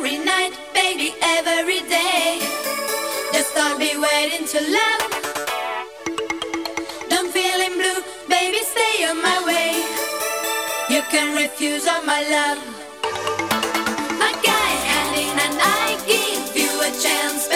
every night, baby, every day. Just don't be waiting to love. Don't feeling blue, baby, stay on my way. You can refuse all my love. My guy, and I give you a chance.